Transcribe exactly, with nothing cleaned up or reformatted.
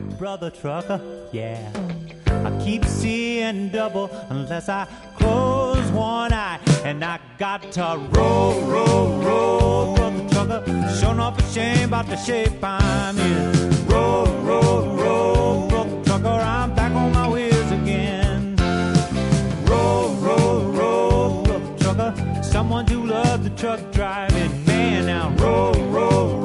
brother trucker, yeah. I keep seeing double unless I close one eye. And I got to roll, roll, roll, brother trucker. Sure enough a shame about the shape I'm in. Roll, roll, roll, brother trucker. I'm back on my wheels again. Roll, roll, roll, brother trucker. Someone do love the truck driving. Man, now roll, roll,